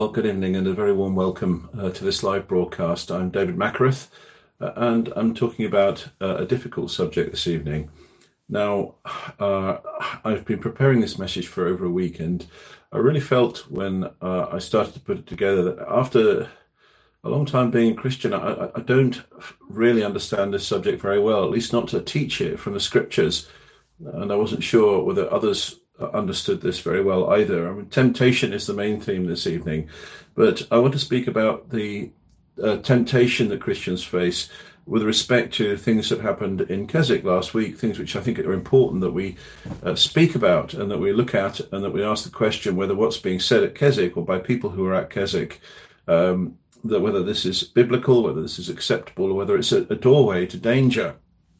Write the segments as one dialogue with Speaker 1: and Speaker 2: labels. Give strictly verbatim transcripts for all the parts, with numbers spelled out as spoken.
Speaker 1: Well, good evening and a very warm welcome uh, to this live broadcast. I'm David Mackereth, uh, and I'm talking about uh, a difficult subject this evening. Now, uh, I've been preparing this message for over a week, and I really felt when uh, I started to put it together that after a long time being a Christian, I, I don't really understand this subject very well, at least not to teach it from the scriptures. And I wasn't sure whether others understood this very well either. I mean, temptation is the main theme this evening, but I want to speak about the uh, temptation that Christians face with respect to things that happened in Keswick last week, things which I think are important that we uh, speak about and that we look at, and that we ask the question whether what's being said at Keswick or by people who are at Keswick, um, that whether this is biblical, whether this is acceptable, or whether it's a, a doorway to danger.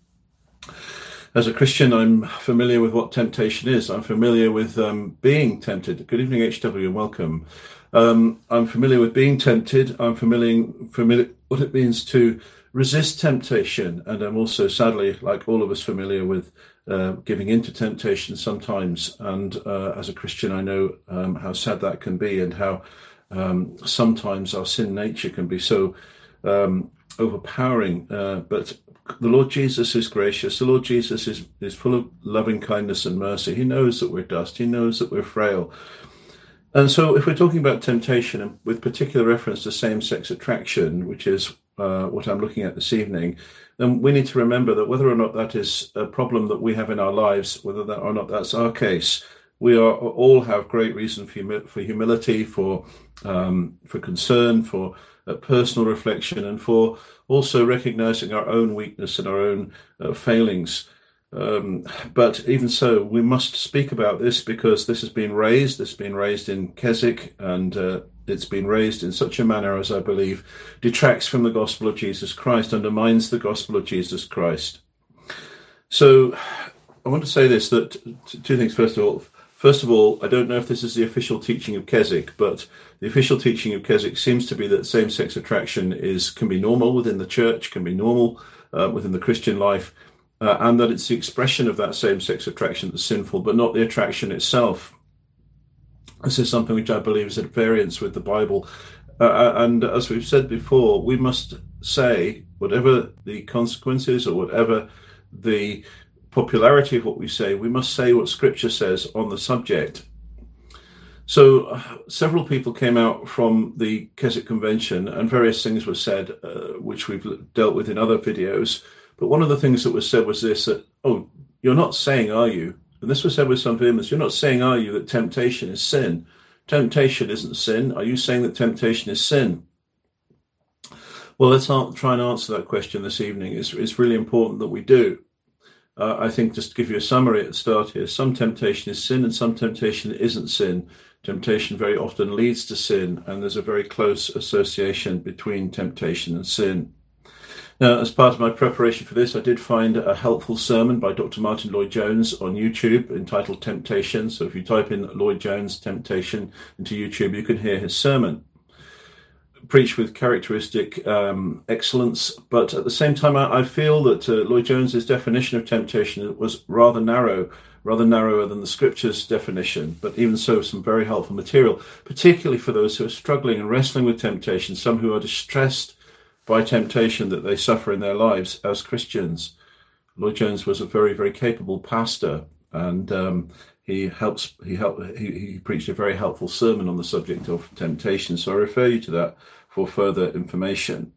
Speaker 1: As a Christian, I'm familiar with what temptation is. I'm familiar with um, being tempted. Good evening, H W, and welcome. Um, I'm familiar with being tempted. I'm familiar, familiar what it means to resist temptation. And I'm also, sadly, like all of us, familiar with uh, giving into temptation sometimes. And uh, as a Christian, I know um, how sad that can be, and how um, sometimes our sin nature can be so um, overpowering. Uh, but the Lord Jesus is gracious. The Lord Jesus is, is full of loving kindness and mercy. He knows that we're dust. He knows that we're frail. And so if we're talking about temptation, and with particular reference to same-sex attraction, which is uh, what I'm looking at this evening, then we need to remember that whether or not that is a problem that we have in our lives, whether that or not that's our case, we are all have great reason for, humi- for humility, for um, for concern, for uh, personal reflection, and for also recognizing our own weakness and our own uh, failings. Um, but even so, we must speak about this, because this has been raised. It's been raised in Keswick, and uh, it's been raised in such a manner as I believe detracts from the gospel of Jesus Christ, undermines the gospel of Jesus Christ. So I want to say this, that two things. First of all, First of all, I don't know if this is the official teaching of Keswick, but the official teaching of Keswick seems to be that same-sex attraction is can be normal within the church, can be normal uh, within the Christian life, uh, and that it's the expression of that same-sex attraction that's sinful, but not the attraction itself. This is something which I believe is at variance with the Bible. Uh, and as we've said before, we must say, whatever the consequences or whatever the popularity of what we say, we must say what Scripture says on the subject. So uh, several people came out from the Keswick Convention, and various things were said, uh, which we've dealt with in other videos. But one of the things that was said was this, that, oh, you're not saying, are you? And this was said with some vehemence, you're not saying, are you, that temptation is sin? Temptation isn't sin. Are you saying that temptation is sin? Well, let's try and answer that question this evening. It's, it's really important that we do. Uh, I think, just to give you a summary at the start here, some temptation is sin and some temptation isn't sin. Temptation very often leads to sin, and there's a very close association between temptation and sin. Now, as part of my preparation for this, I did find a helpful sermon by Doctor Martin Lloyd-Jones on YouTube entitled Temptation. So if you type in Lloyd-Jones Temptation into YouTube, you can hear his sermon. Preached with characteristic um, excellence, but at the same time, I, I feel that uh, Lloyd-Jones's definition of temptation was rather narrow, rather narrower than the Scripture's definition. But even so, some very helpful material, particularly for those who are struggling and wrestling with temptation, some who are distressed by temptation that they suffer in their lives as Christians. Lloyd-Jones was a very, very capable pastor, and um, He helps. He helped. He, he preached a very helpful sermon on the subject of temptation. So I refer you to that for further information.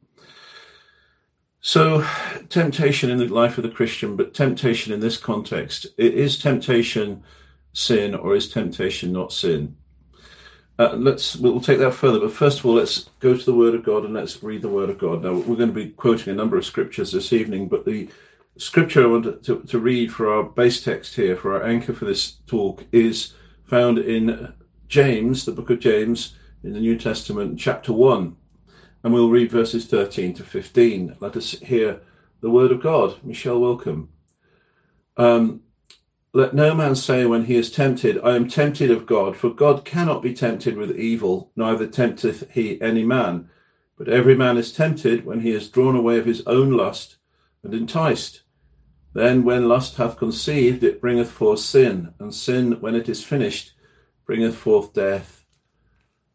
Speaker 1: So, temptation in the life of the Christian, but temptation in this context: is temptation sin, or is temptation not sin? Uh, let's. We'll take that further. But first of all, let's go to the Word of God and let's read the Word of God. Now, we're going to be quoting a number of scriptures this evening, but the scripture I want to, to read for our base text here, for our anchor for this talk, is found in James, the book of James, in the New Testament, chapter one. And we'll read verses thirteen to fifteen. Let us hear the word of God. Michelle, welcome. Um, Let no man say when he is tempted, I am tempted of God, for God cannot be tempted with evil, neither tempteth he any man. But every man is tempted when he is drawn away of his own lust and enticed. Then when lust hath conceived, it bringeth forth sin, and sin, when it is finished, bringeth forth death.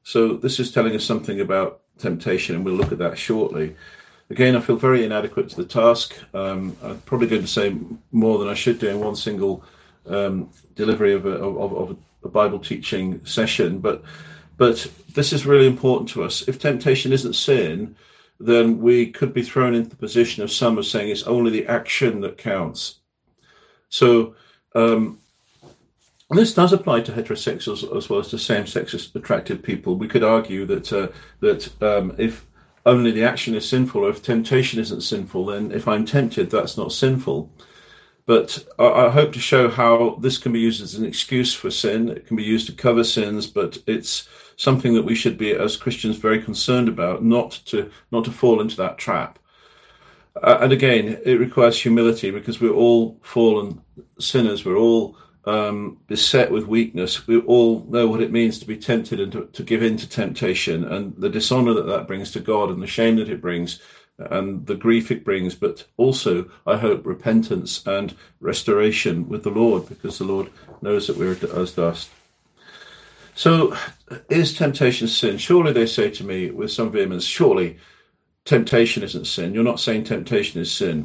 Speaker 1: So this is telling us something about temptation, and we'll look at that shortly. Again, I feel very inadequate to the task. Um, I'm probably going to say more than I should do in one single um, delivery of a, of, of a Bible teaching session, but but this is really important to us. If temptation isn't sin, then we could be thrown into the position of some of saying it's only the action that counts. So um, and this does apply to heterosexuals as well as to same-sex attracted people. We could argue that uh, that um, if only the action is sinful, or if temptation isn't sinful, then if I'm tempted, that's not sinful. But I, I hope to show how this can be used as an excuse for sin. It can be used to cover sins, but it's something that we should be, as Christians, very concerned about, not to not to fall into that trap. Uh, and again, it requires humility, because we're all fallen sinners. We're all um, beset with weakness. We all know what it means to be tempted and to, to give in to temptation, and the dishonor that that brings to God, and the shame that it brings, and the grief it brings, but also, I hope, repentance and restoration with the Lord, because the Lord knows that we're as dust. So, is temptation sin? Surely, they say to me with some vehemence, surely temptation isn't sin. You're not saying temptation is sin.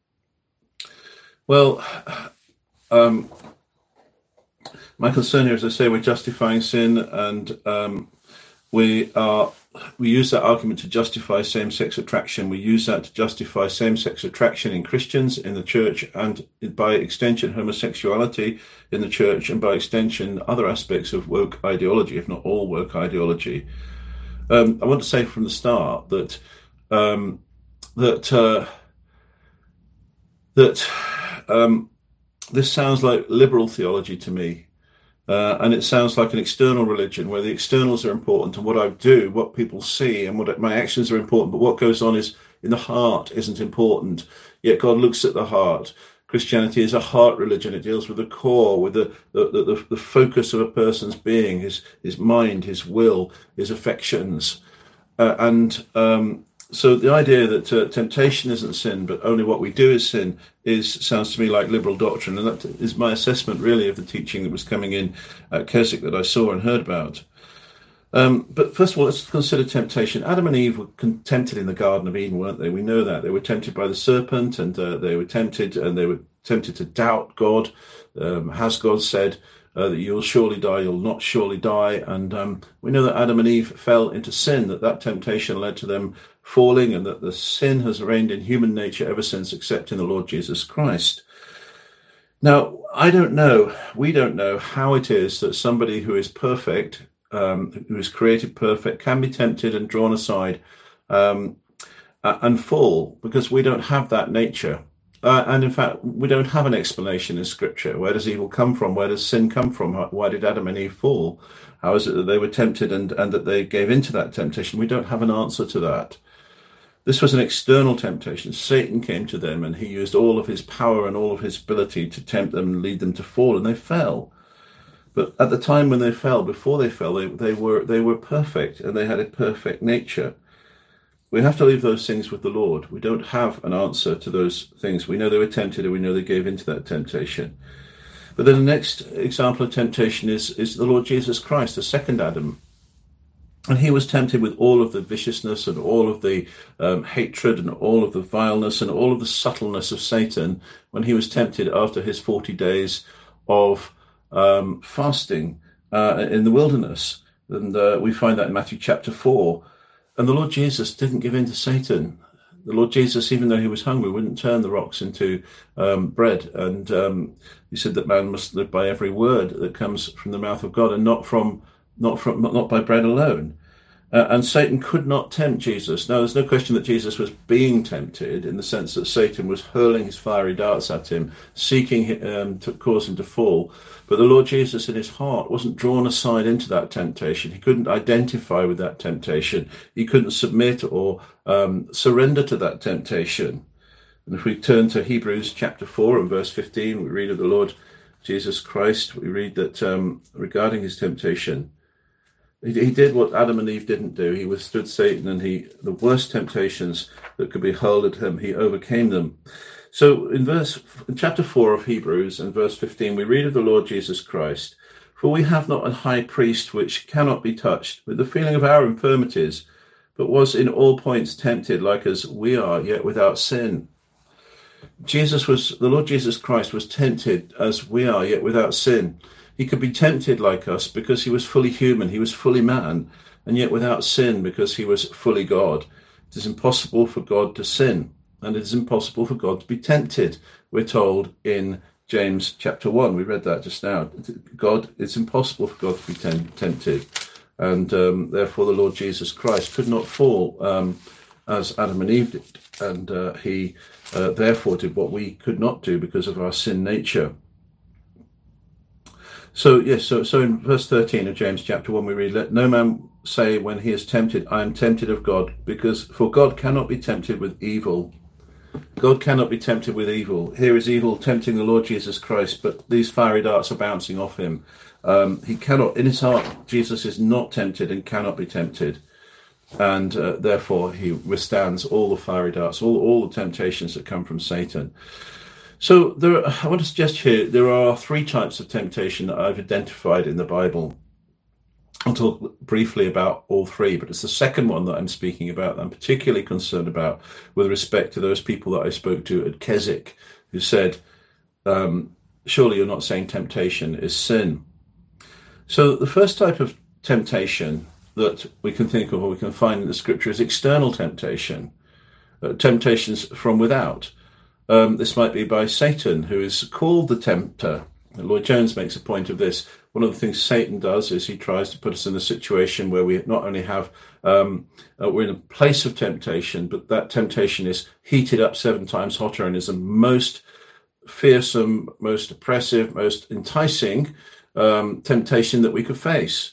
Speaker 1: Well, um, my concern here, as I say, we're justifying sin, and um, we are we use that argument to justify same-sex attraction. We use that to justify same-sex attraction in Christians, in the church, and by extension homosexuality in the church, and by extension other aspects of woke ideology, if not all woke ideology. Um, I want to say from the start that um, that uh, that um, this sounds like liberal theology to me. Uh, and it sounds like an external religion where the externals are important, and what I do, what people see, and what my actions are important, but what goes on is in the heart isn't important. Yet God looks at the heart. Christianity is a heart religion. It deals with the core, with the the, the, the focus of a person's being, his his mind, his will, his affections. Uh, and um, so the idea that uh, temptation isn't sin, but only what we do is sin, is sounds to me like liberal doctrine. And that is my assessment, really, of the teaching that was coming in at Keswick that I saw and heard about. Um, but first of all, let's consider temptation. Adam and Eve were tempted in the Garden of Eden, weren't they? We know that. They were tempted by the serpent, and uh, they were tempted, and they were tempted to doubt God. Um, has God said uh, that you'll surely die, you'll not surely die? And um, we know that Adam and Eve fell into sin, that that temptation led to them falling, and that the sin has reigned in human nature ever since, except in the Lord Jesus Christ. Now, I don't know, we don't know how it is that somebody who is perfect, um, who is created perfect, can be tempted and drawn aside um, and fall, because we don't have that nature. Uh, and in fact, we don't have an explanation in Scripture. Where does evil come from? Where does sin come from? Why did Adam and Eve fall? How is it that they were tempted and, and that they gave into that temptation? We don't have an answer to that. This was an external temptation. Satan came to them, and he used all of his power and all of his ability to tempt them and lead them to fall, and they fell. But at the time when they fell, before they fell, they, they were they were perfect, and they had a perfect nature. We have to leave those things with the Lord. We don't have an answer to those things. We know they were tempted, and we know they gave into that temptation. But then the next example of temptation is, is the Lord Jesus Christ, the second Adam. And he was tempted with all of the viciousness and all of the um, hatred and all of the vileness and all of the subtleness of Satan when he was tempted after his forty days of um, fasting uh, in the wilderness. And uh, we find that in Matthew chapter four. And the Lord Jesus didn't give in to Satan. The Lord Jesus, even though he was hungry, wouldn't turn the rocks into um, bread. And um, he said that man must live by every word that comes from the mouth of God, and not from Not from not by bread alone. Uh, and Satan could not tempt Jesus. Now, there's no question that Jesus was being tempted, in the sense that Satan was hurling his fiery darts at him, seeking um, to cause him to fall. But the Lord Jesus in his heart wasn't drawn aside into that temptation. He couldn't identify with that temptation. He couldn't submit or um, surrender to that temptation. And if we turn to Hebrews chapter four and verse fifteen, we read of the Lord Jesus Christ. We read that um, regarding his temptation, he, he did what Adam and Eve didn't do. He withstood Satan, and he the worst temptations that could be hurled at him, he overcame them. So in verse in chapter four of Hebrews and verse fifteen, we read of the Lord Jesus Christ, For we have not a high priest which cannot be touched with the feeling of our infirmities, but was in all points tempted like as we are, yet without sin. Jesus was, the Lord Jesus Christ was tempted as we are, yet without sin. He could be tempted like us because he was fully human, he was fully man, and yet without sin because he was fully God. It is impossible for God to sin, and it is impossible for God to be tempted. We're told in James chapter one, we read that just now. God, it's impossible for God to be tem- tempted. And um, therefore the Lord Jesus Christ could not fall um, as Adam and Eve did. And uh, he uh, therefore did what we could not do because of our sin nature. So, yes, so, so in verse thirteen of James chapter one, we read, let no man say when he is tempted, I am tempted of God, because for God cannot be tempted with evil. God cannot be tempted with evil. Here is evil tempting the Lord Jesus Christ, but these fiery darts are bouncing off him. Um, he cannot, in his heart, Jesus is not tempted and cannot be tempted. And uh, therefore he withstands all the fiery darts, all, all the temptations that come from Satan. So there are, I want to suggest here, there are three types of temptation that I've identified in the Bible. I'll talk briefly about all three, but it's the second one that I'm speaking about that I'm particularly concerned about with respect to those people that I spoke to at Keswick, who said, um, surely you're not saying temptation is sin. So the first type of temptation that we can think of or we can find in the scripture is external temptation, uh, temptations from without. Um, this might be by Satan, who is called the tempter. Lloyd Jones makes a point of this. One of the things Satan does is he tries to put us in a situation where we not only have, um, uh, we're in a place of temptation, but that temptation is heated up seven times hotter and is the most fearsome, most oppressive, most enticing um, temptation that we could face.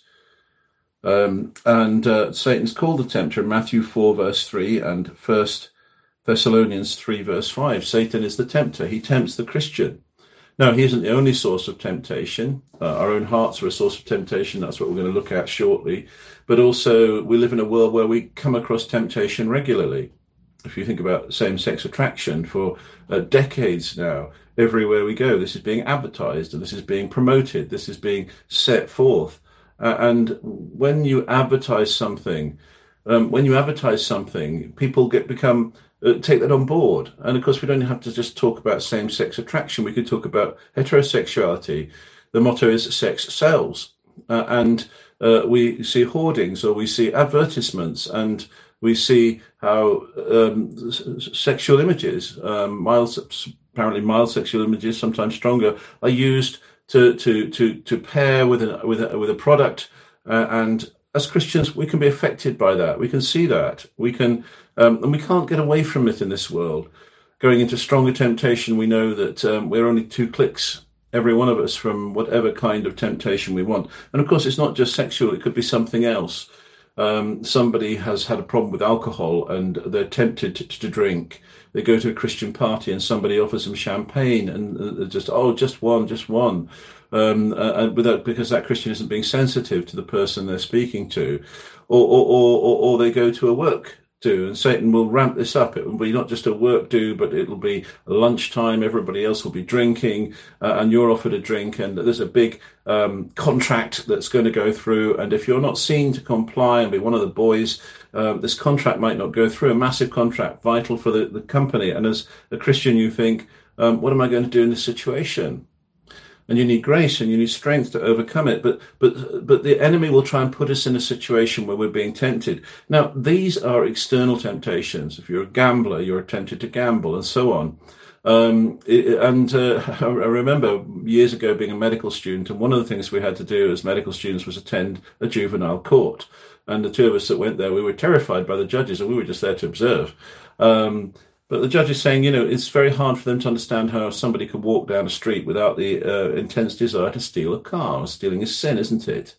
Speaker 1: Um, and uh, Satan's called the tempter in Matthew four, verse three, and First Thessalonians three, verse five. Satan is the tempter. He tempts the Christian. Now, he isn't the only source of temptation. Uh, our own hearts are a source of temptation. That's what we're going to look at shortly. But also, we live in a world where we come across temptation regularly. If you think about same-sex attraction, for uh, decades now, everywhere we go, this is being advertised and this is being promoted. This is being set forth. Uh, and when you advertise something, um, when you advertise something, people get become uh, take that on board. And of course, we don't have to just talk about same-sex attraction. We could talk about heterosexuality. The motto is sex sells. Uh, and uh, we see hoardings, or we see advertisements, and we see how um, sexual images, um, mild, apparently mild sexual images, sometimes stronger, are used to to to to pair with a with a with a product. Uh, and as Christians, we can be affected by that. We can see that. We can, um, and we can't get away from it in this world. Going into stronger temptation, we know that um, we're only two clicks, every one of us, from whatever kind of temptation we want. And of course, it's not just sexual. It could be something else. Um, somebody has had a problem with alcohol and they're tempted to, to drink. They go to a Christian party and somebody offers them champagne and uh, just, oh, just one, just one. Um, uh, without, because that Christian isn't being sensitive to the person they're speaking to. Or, or, or, or they go to a work do, and Satan will ramp this up. It will be not just a work do, but it'll be lunchtime. Everybody else will be drinking, uh, and you're offered a drink, and there's a big um, contract that's going to go through. And if you're not seen to comply and be one of the boys, uh, this contract might not go through. A massive contract, vital for the, the company. And as a Christian, you think, um, what am I going to do in this situation? And you need grace and you need strength to overcome it. But but but the enemy will try and put us in a situation where we're being tempted. Now, these are external temptations. If you're a gambler, you're tempted to gamble and so on. Um, it, and uh, I remember years ago being a medical student, and one of the things we had to do as medical students was attend a juvenile court. And the two of us that went there, we were terrified by the judges, and we were just there to observe. Um, But the judge is saying, you know, it's very hard for them to understand how somebody could walk down a street without the uh, intense desire to steal a car. Stealing is sin, isn't it?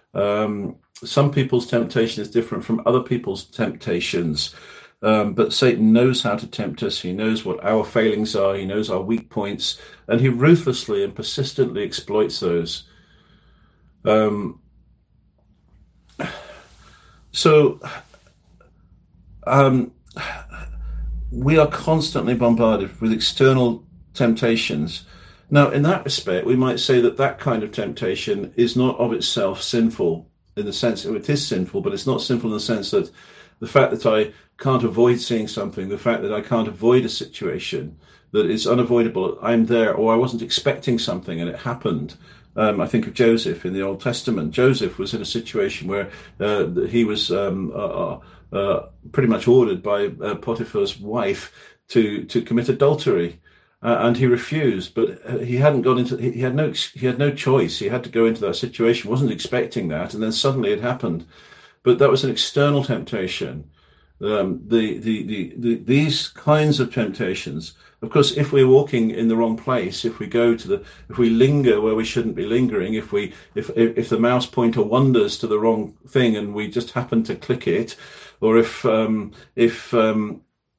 Speaker 1: Um, some people's temptation is different from other people's temptations. Um, but Satan knows how to tempt us. He knows what our failings are. He knows our weak points. And he ruthlessly and persistently exploits those. Um, so... Um, we are constantly bombarded with external temptations. Now, in that respect, we might say that that kind of temptation is not of itself sinful, in the sense that it is sinful, but it's not sinful in the sense that the fact that I can't avoid seeing something, the fact that I can't avoid a situation, that is unavoidable, I'm there, or I wasn't expecting something and it happened. Um, I think of Joseph in the Old Testament. Joseph was in a situation where uh, he was um, uh, uh, pretty much ordered by uh, Potiphar's wife to, to commit adultery. Uh, and he refused, but he hadn't got into. He had no. He had no choice. He had to go into that situation. wasn't expecting that, and then suddenly it happened. But that was an external temptation. Um, the, the the the these kinds of temptations. Of course, if we're walking in the wrong place, if we go to the, if we linger where we shouldn't be lingering, if we if if the mouse pointer wanders to the wrong thing and we just happen to click it, or if um, if um,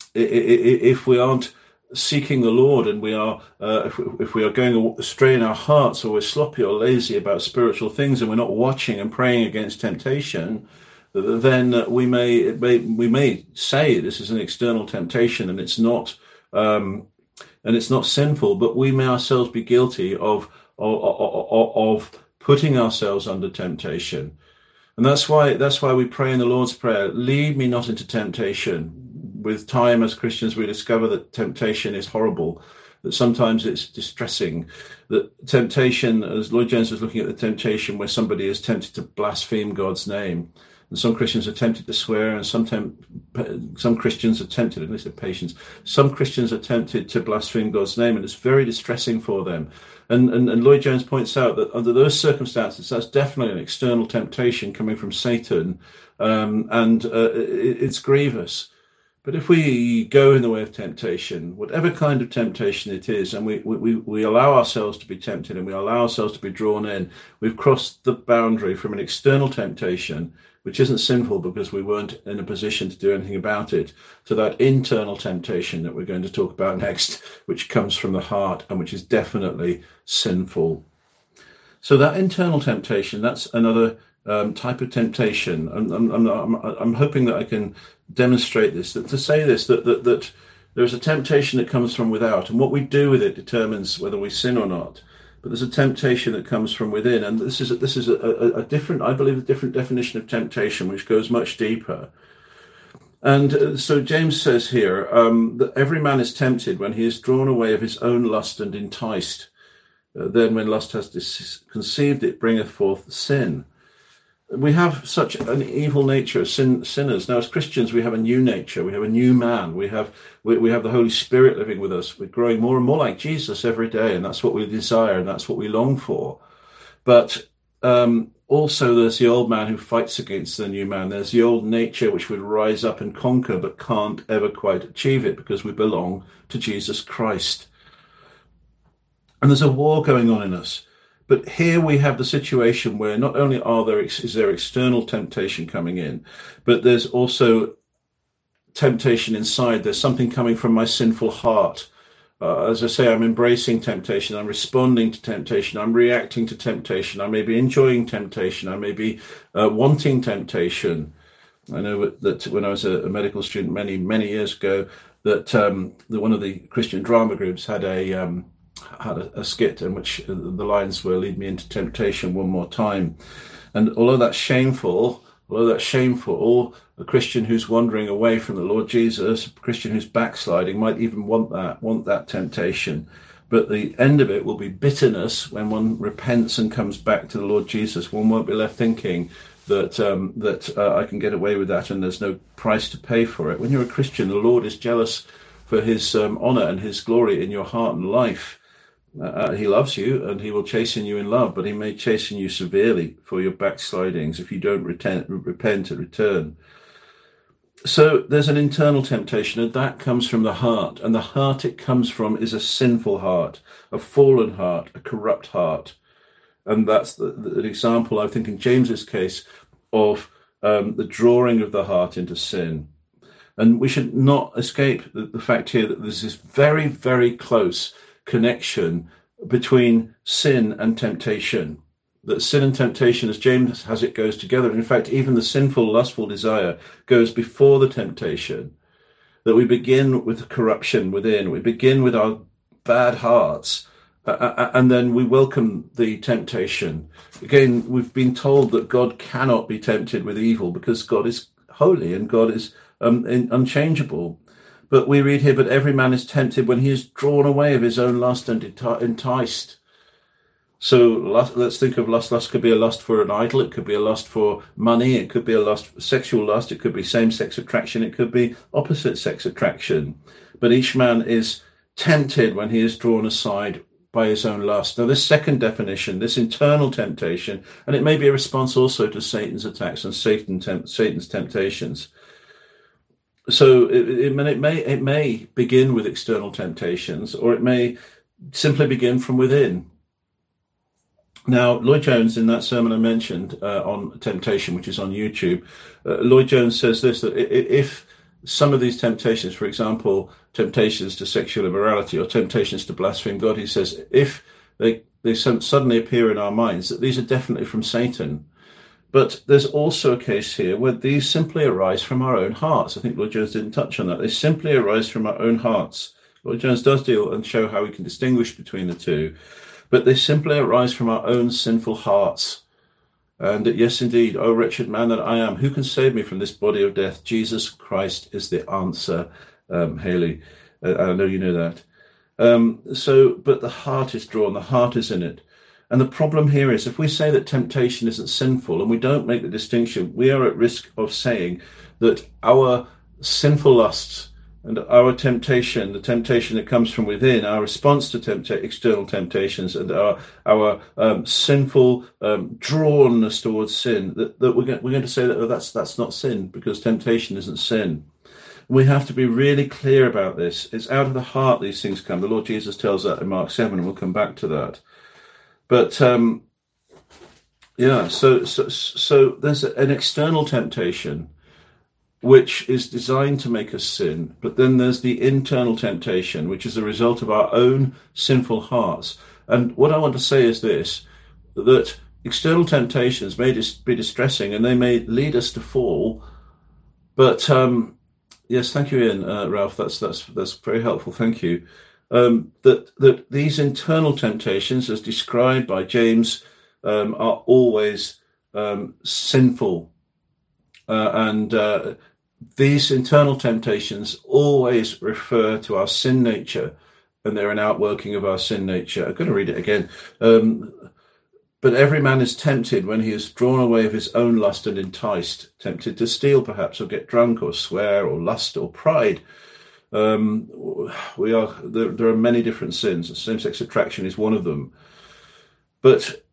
Speaker 1: if we aren't seeking the Lord, and we are, uh, if, we, if we are going astray in our hearts, or we're sloppy or lazy about spiritual things, and we're not watching and praying against temptation, then we may, may we may say this is an external temptation, and it's not, um, and it's not sinful, but we may ourselves be guilty of of, of, of putting ourselves under temptation, and that's why that's why we pray in the Lord's Prayer: "Lead me not into temptation." With time, as Christians, we discover that temptation is horrible, that sometimes it's distressing, that temptation, as Lloyd Jones was looking at the temptation where somebody is tempted to blaspheme God's name. And some Christians are tempted to swear, and some temp- some Christians are tempted, at least they're patients, some Christians are tempted to blaspheme God's name, and it's very distressing for them. And, and, and Lloyd Jones points out that under those circumstances, that's definitely an external temptation coming from Satan, um, and uh, it, it's grievous. But if we go in the way of temptation, whatever kind of temptation it is, and we, we, we allow ourselves to be tempted and we allow ourselves to be drawn in, we've crossed the boundary from an external temptation, which isn't sinful because we weren't in a position to do anything about it, to that internal temptation that we're going to talk about next, which comes from the heart and which is definitely sinful. So that internal temptation, that's another Um, type of temptation. I'm, I'm, I'm, I'm hoping that I can demonstrate this, that to say this, that, that, that there's a temptation that comes from without, and what we do with it determines whether we sin or not. But there's a temptation that comes from within, and this is, this is a, a, a different, I believe, a different definition of temptation, which goes much deeper. And uh, so James says here um, that every man is tempted when he is drawn away of his own lust and enticed. Uh, then when lust has dis- conceived, it bringeth forth sin. We have such an evil nature as sin, sinners. Now, as Christians, we have a new nature. We have a new man. We have we, we have the Holy Spirit living with us. We're growing more and more like Jesus every day, and that's what we desire, and that's what we long for. But um, also, there's the old man who fights against the new man. There's the old nature which would rise up and conquer, but can't ever quite achieve it because we belong to Jesus Christ. And there's a war going on in us. But here we have the situation where not only are there is there external temptation coming in, but there's also temptation inside. There's something coming from my sinful heart. Uh, as I say, I'm embracing temptation. I'm responding to temptation. I'm reacting to temptation. I may be enjoying temptation. I may be uh, wanting temptation. I know that when I was a, a medical student many, many years ago, that, um, that one of the Christian drama groups had a... Um, had a, a skit in which the lines were "lead me into temptation one more time," and although that's shameful, although that's shameful, a Christian who's wandering away from the Lord Jesus, a Christian who's backsliding, might even want that, want that temptation. But the end of it will be bitterness when one repents and comes back to the Lord Jesus. One won't be left thinking that um, that uh, I can get away with that and there's no price to pay for it. When you're a Christian, the Lord is jealous for his um, honor and his glory in your heart and life. Uh, he loves you and he will chasten you in love, but he may chasten you severely for your backslidings if you don't retent, repent and return. So there's an internal temptation, and that comes from the heart. And the heart it comes from is a sinful heart, a fallen heart, a corrupt heart. And that's the, the example, I think, in James's case of um, the drawing of the heart into sin. And we should not escape the, the fact here that there's this very, very close connection between sin and temptation. That sin and temptation, as James has it, goes together. In fact, even the sinful, lustful desire goes before the temptation. That we begin with corruption within. We begin with our bad hearts, Uh, and then we welcome the temptation. Again, we've been told that God cannot be tempted with evil because God is holy and God is um, in, unchangeable. But we read here, but every man is tempted when he is drawn away of his own lust and enticed. So lust, let's think of lust. Lust could be a lust for an idol. It could be a lust for money. It could be a lust, sexual lust. It could be same-sex attraction. It could be opposite-sex attraction. But each man is tempted when he is drawn aside by his own lust. Now, this second definition, this internal temptation, and it may be a response also to Satan's attacks and Satan temp- Satan's temptations. So it, it, it may it may begin with external temptations, or it may simply begin from within. Now, Lloyd Jones, in that sermon I mentioned uh, on temptation, which is on YouTube, uh, Lloyd Jones says this, that if some of these temptations, for example, temptations to sexual immorality or temptations to blaspheme God, he says, if they, they suddenly appear in our minds, that these are definitely from Satan. But there's also a case here where these simply arise from our own hearts. I think Lloyd Jones didn't touch on that. They simply arise from our own hearts. Lloyd Jones does deal and show how we can distinguish between the two, but they simply arise from our own sinful hearts. And yes, indeed, O wretched man that I am, who can save me from this body of death? Jesus Christ is the answer, um, Haley. Uh, I know you know that. Um, so, but the heart is drawn, the heart is in it. And the problem here is if we say that temptation isn't sinful and we don't make the distinction, we are at risk of saying that our sinful lusts and our temptation, the temptation that comes from within, our response to tempt- external temptations and our our um, sinful um, drawnness towards sin, that, that we're, going, we're going to say that oh, that's that's not sin because temptation isn't sin. We have to be really clear about this. It's out of the heart these things come. The Lord Jesus tells that in Mark seven, and we'll come back to that. But um, yeah, so, so so there's an external temptation which is designed to make us sin, but then there's the internal temptation, which is a result of our own sinful hearts. And what I want to say is this, that external temptations may dis- be distressing and they may lead us to fall, but um, yes, thank you, Ian, uh, Ralph, that's that's that's very helpful, thank you. Um, that, that these internal temptations, as described by James, um, are always um, sinful. Uh, and uh, these internal temptations always refer to our sin nature, and they're an outworking of our sin nature. I'm going to read it again. Um, but every man is tempted when he is drawn away of his own lust and enticed, tempted to steal perhaps, or get drunk, or swear, or lust, or pride. Um, we are there, there are many different sins. Same-sex attraction is one of them. But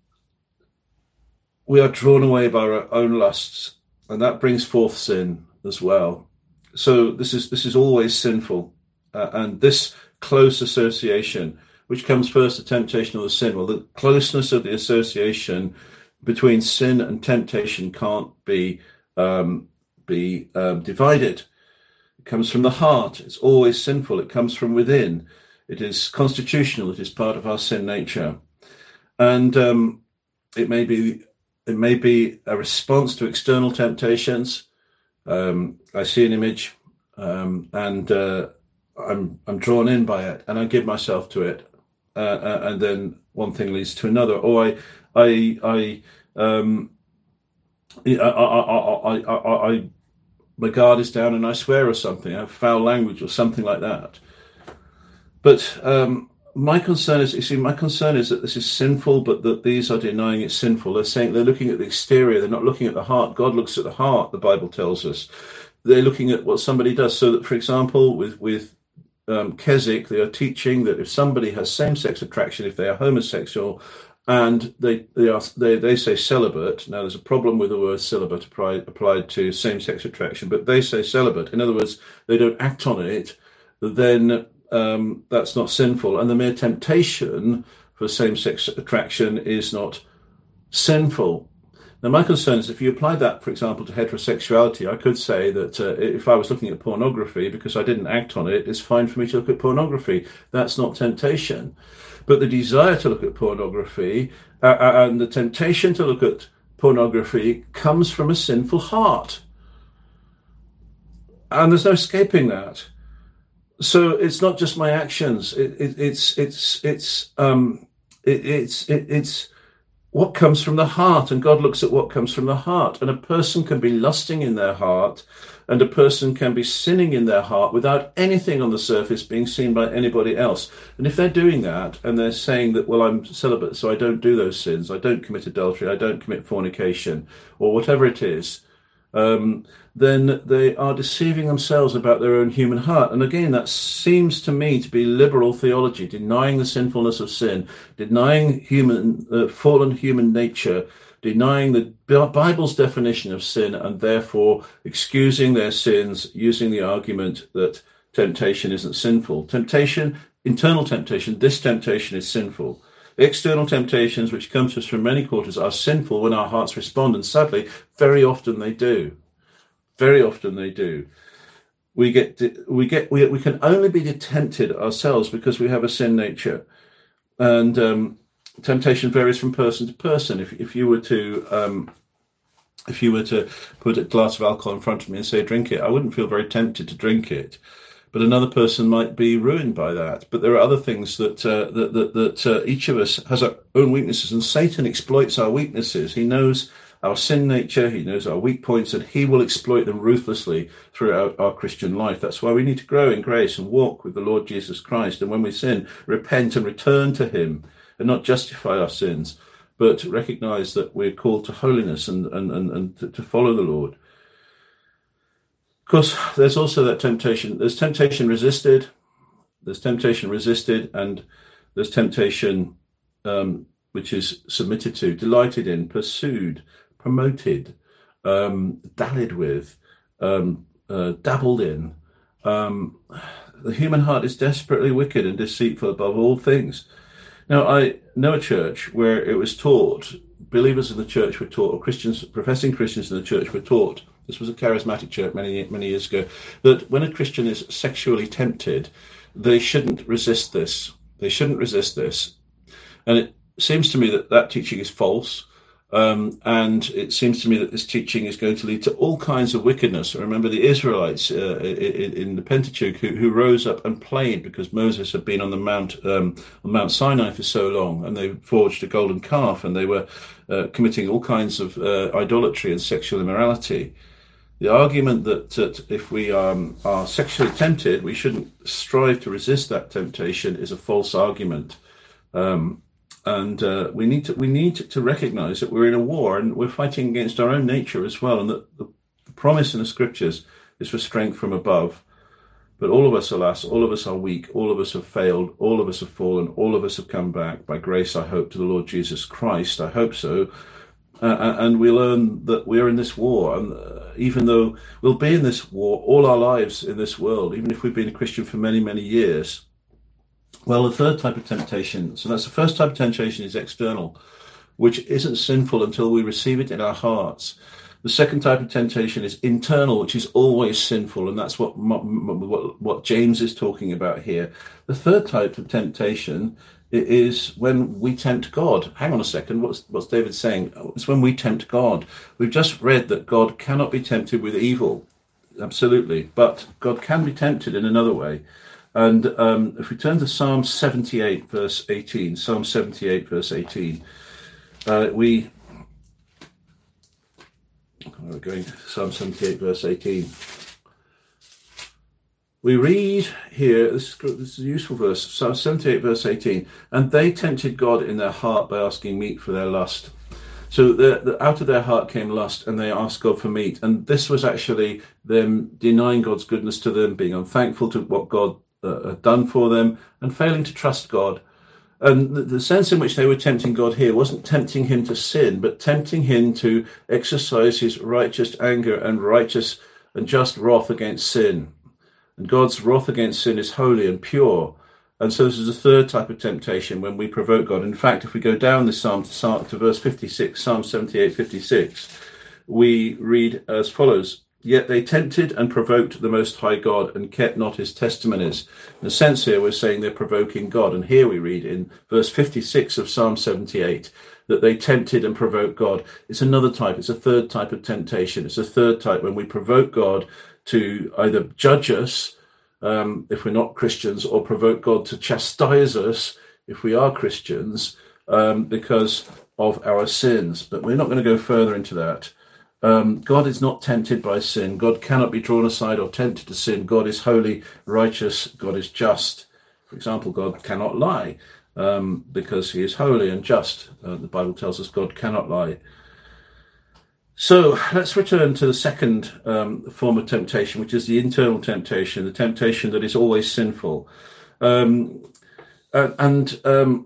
Speaker 1: we are drawn away by our own lusts, and that brings forth sin as well. So this is this is always sinful, uh, and this close association, which comes first, the temptation or the sin. Well, the closeness of the association between sin and temptation can't be um, be um, divided. It comes from the heart. It's always sinful. It comes from within. It is constitutional. It is part of our sin nature, and um, it may be it may be a response to external temptations. Um, I see an image, um, and uh, I'm I'm drawn in by it, and I give myself to it, uh, uh, and then one thing leads to another. Or I I I um, I I I, I, I, I my guard is down and I swear or something. I have foul language or something like that. But um, my concern is, you see, my concern is that this is sinful, but that these are denying it's sinful. They're saying they're looking at the exterior. They're not looking at the heart. God looks at the heart, the Bible tells us. They're looking at what somebody does. So that, for example, with, with um, Keswick, they are teaching that if somebody has same-sex attraction, if they are homosexual, and they they are they, they say celibate. Now, there's a problem with the word celibate applied, applied to same-sex attraction, but they say celibate. In other words, they don't act on it, then um, that's not sinful. And the mere temptation for same-sex attraction is not sinful. Now, my concern is if you apply that, for example, to heterosexuality, I could say that uh, if I was looking at pornography, because I didn't act on it, it's fine for me to look at pornography. That's not temptation. But the desire to look at pornography uh, and the temptation to look at pornography comes from a sinful heart. And there's no escaping that. so it's not just my actions. It, it, it's it's it's um, it, it's it, it's what comes from the heart, and God looks at what comes from the heart. And a person can be lusting in their heart, and a person can be sinning in their heart without anything on the surface being seen by anybody else. And if they're doing that, and they're saying that, well, I'm celibate, so I don't do those sins, I don't commit adultery, I don't commit fornication, or whatever it is, um, then they are deceiving themselves about their own human heart. And again, that seems to me to be liberal theology, denying the sinfulness of sin, denying human, uh, fallen human nature, denying the Bible's definition of sin, and therefore excusing their sins, using the argument that temptation isn't sinful. Temptation, internal temptation, this temptation is sinful. External temptations, which come to us from many quarters, are sinful when our hearts respond, and sadly, very often they do. Very often they do. We get, we get, we we can only be tempted ourselves because we have a sin nature, and um, temptation varies from person to person. If if you were to um, if you were to put a glass of alcohol in front of me and say drink it, I wouldn't feel very tempted to drink it. But another person might be ruined by that. But there are other things that uh, that that, that uh, each of us has our own weaknesses, and Satan exploits our weaknesses. He knows our sin nature, he knows our weak points, and he will exploit them ruthlessly throughout our Christian life. That's why we need to grow in grace and walk with the Lord Jesus Christ. And when we sin, repent and return to him, and not justify our sins, but recognize that we're called to holiness and and and, and to, to follow the Lord. Of course, there's also that temptation. There's temptation resisted, there's temptation resisted, and there's temptation um, which is submitted to, delighted in, pursued, promoted, um, dallied with, um, uh, dabbled in. Um, the human heart is desperately wicked and deceitful above all things. Now, I know a church where it was taught, believers in the church were taught, or Christians, professing Christians in the church were taught, this was a charismatic church many, many years ago, that when a Christian is sexually tempted, they shouldn't resist this. They shouldn't resist this. And it seems to me that that teaching is false. Um, and it seems to me that this teaching is going to lead to all kinds of wickedness. Remember the Israelites uh, in, in the Pentateuch who, who rose up and played because Moses had been on the Mount um, on Mount Sinai for so long, and they forged a golden calf, and they were uh, committing all kinds of uh, idolatry and sexual immorality. The argument that, that if we um, are sexually tempted, we shouldn't strive to resist that temptation is a false argument. Um, And uh, we need to we need to recognise that we're in a war, and we're fighting against our own nature as well. And that the, the promise in the scriptures is for strength from above. But all of us, alas, all of us are weak. All of us have failed. All of us have fallen. All of us have come back by grace, I hope, to the Lord Jesus Christ. I hope so. Uh, and we learn that we're in this war, and uh, even though we'll be in this war all our lives in this world, even if we've been a Christian for many, many years. Well, the third type of temptation, so that's the first type of temptation, is external, which isn't sinful until we receive it in our hearts. The second type of temptation is internal, which is always sinful, and that's what what, what James is talking about here. The third type of temptation is when we tempt God. Hang on a second, what's, what's David saying? It's when we tempt God. We've just read that God cannot be tempted with evil, absolutely, but God can be tempted in another way. And um, if we turn to Psalm seventy-eight, verse eighteen, Psalm seventy-eight, verse eighteen, uh, we, we're going to Psalm seventy-eight, verse eighteen. We read here, this, this is a useful verse, Psalm seventy-eight, verse eighteen, and they tempted God in their heart by asking meat for their lust. So the, the, out of their heart came lust, and they asked God for meat. And this was actually them denying God's goodness to them, being unthankful to what God uh, had done for them, and failing to trust God. And the, the sense in which they were tempting God here wasn't tempting him to sin, but tempting him to exercise his righteous anger and righteous and just wrath against sin. And God's wrath against sin is holy and pure. And so this is a third type of temptation when we provoke God. In fact, if we go down this psalm to, psalm, to verse fifty-six, Psalm seventy-eight, fifty-six, we read as follows: Yet they tempted and provoked the Most High God and kept not his testimonies. In a sense here, we're saying they're provoking God. And here we read in verse fifty-six of Psalm seventy-eight that they tempted and provoked God. It's another type. It's a third type of temptation. It's a third type when we provoke God to either judge us um, if we're not Christians, or provoke God to chastise us if we are Christians um, because of our sins. But we're not going to go further into that. Um, God is not tempted by sin. God cannot be drawn aside or tempted to sin. God is holy, righteous. God is just. For example, God cannot lie um, because he is holy and just. Uh, the Bible tells us God cannot lie. So let's return to the second um, form of temptation, which is the internal temptation, the temptation that is always sinful. Um, and um,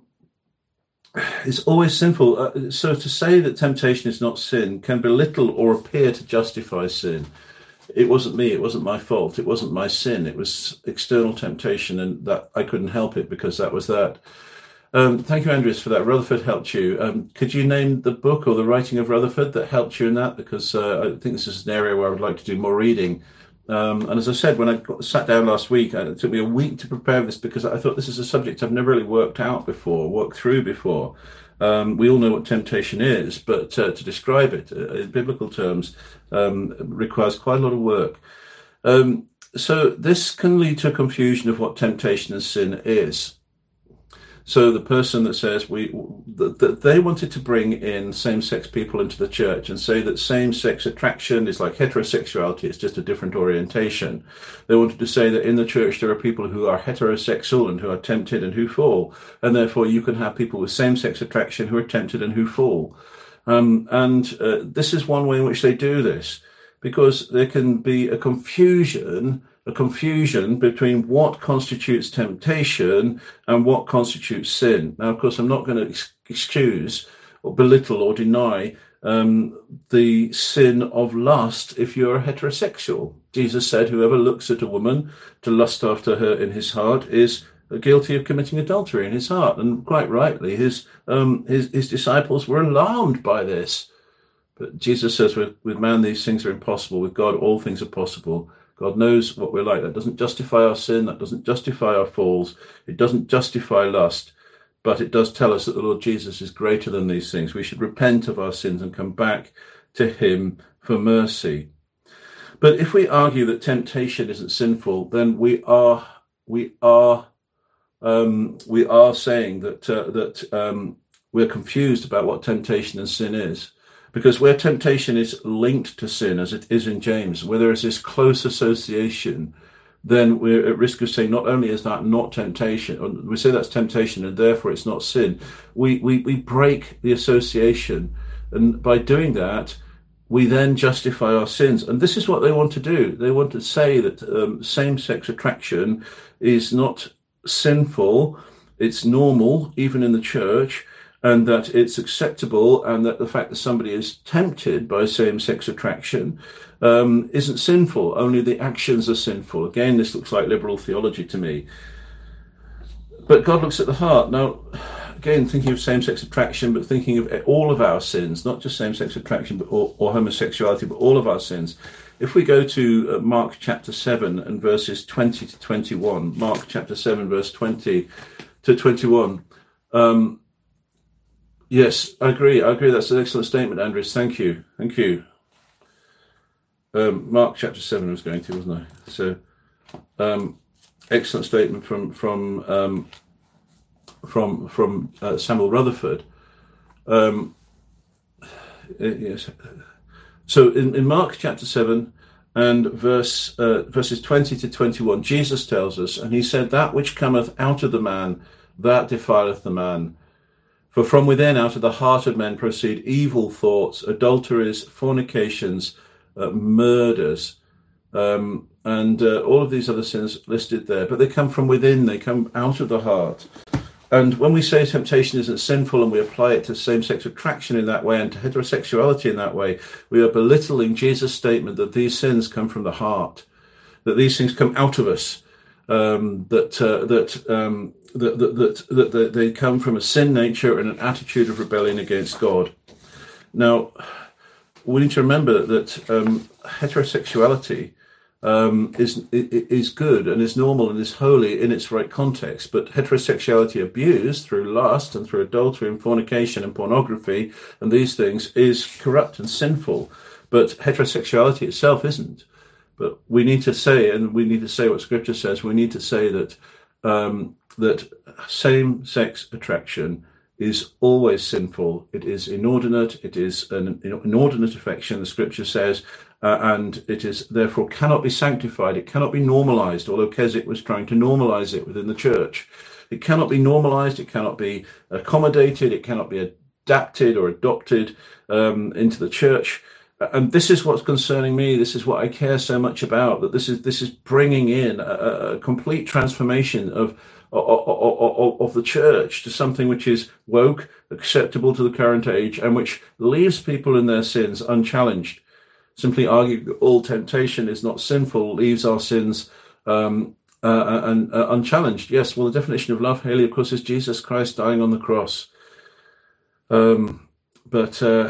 Speaker 1: it's always sinful. Uh, so to say that temptation is not sin can belittle or appear to justify sin. It wasn't me. It wasn't my fault. It wasn't my sin. It was external temptation, and that I couldn't help it because that was that. Um, thank you, Andreas, for that. Rutherford helped you. Um, could you name the book or the writing of Rutherford that helped you in that? Because uh, I think this is an area where I would like to do more reading. Um, and as I said, when I got, sat down last week, it took me a week to prepare this because I thought this is a subject I've never really worked out before, worked through before. Um, we all know what temptation is, but uh, to describe it uh, in biblical terms um, requires quite a lot of work. Um, so this can lead to a confusion of what temptation and sin is. So the person that says we that, that they wanted to bring in same-sex people into the church and say that same-sex attraction is like heterosexuality, it's just a different orientation. They wanted to say that in the church there are people who are heterosexual and who are tempted and who fall, and therefore you can have people with same-sex attraction who are tempted and who fall. Um, and uh, this is one way in which they do this, because there can be a confusion a confusion between what constitutes temptation and what constitutes sin. Now, of course, I'm not going to ex- excuse or belittle or deny um, the sin of lust if you're heterosexual. Jesus said, whoever looks at a woman to lust after her in his heart is guilty of committing adultery in his heart. And quite rightly, his um, his, his disciples were alarmed by this. But Jesus says, with, with man, these things are impossible. With God, all things are possible. God knows what we're like. That doesn't justify our sin. That doesn't justify our falls. It doesn't justify lust. But it does tell us that the Lord Jesus is greater than these things. We should repent of our sins and come back to him for mercy. But if we argue that temptation isn't sinful, then we are we are um, we are saying that uh, that um, we're confused about what temptation and sin is. Because where temptation is linked to sin, as it is in James, where there is this close association, then we're at risk of saying not only is that not temptation, or we say that's temptation and therefore it's not sin, we, we, we break the association. And by doing that, we then justify our sins. And this is what they want to do. They want to say that um, same-sex attraction is not sinful, it's normal, even in the church, and that it's acceptable, and that the fact that somebody is tempted by same-sex attraction um, isn't sinful, only the actions are sinful. Again, this looks like liberal theology to me. But God looks at the heart. Now, again, thinking of same-sex attraction, but thinking of all of our sins, not just same-sex attraction but or, or homosexuality, but all of our sins. If we go to uh, Mark chapter seven and verses twenty to twenty-one, Mark chapter seven, verse twenty to twenty-one, um, yes, I agree. I agree. That's an excellent statement, Andres. Thank you. Thank you. Um, Mark chapter seven I was going to, wasn't I? So, um, excellent statement from from um, from from uh, Samuel Rutherford. Um, yes. So in, in Mark chapter seven and verse uh, verses twenty to twenty-one, Jesus tells us, and he said, "That which cometh out of the man, that defileth the man. For from within, out of the heart of men, proceed evil thoughts, adulteries, fornications, uh, murders," um, and uh, all of these other sins listed there. But they come from within, they come out of the heart. And when we say temptation isn't sinful and we apply it to same-sex attraction in that way and to heterosexuality in that way, we are belittling Jesus' statement that these sins come from the heart, that these things come out of us, um, that uh, that, um, that, that, that that that they come from a sin nature and an attitude of rebellion against God. Now, we need to remember that um, heterosexuality Um, is is good and is normal and is holy in its right context, but heterosexuality abused through lust and through adultery and fornication and pornography and these things is corrupt and sinful. But heterosexuality itself isn't. But we need to say, and we need to say what Scripture says, we need to say that um, that same-sex attraction is always sinful. It is inordinate. It is an inordinate affection, the Scripture says, uh, and it is therefore cannot be sanctified. It cannot be normalized, although Keswick was trying to normalize it within the church. It cannot be normalized. It cannot be accommodated. It cannot be adapted or adopted um, into the church. And this is what's concerning me. This is what I care so much about, that this is this is bringing in a, a complete transformation of, of, of, of the church to something which is woke, acceptable to the current age, and which leaves people in their sins unchallenged. Simply arguing that all temptation is not sinful leaves our sins um, uh, and, uh, unchallenged. Yes, well, the definition of love, Haley, of course, is Jesus Christ dying on the cross. Um, but... Uh,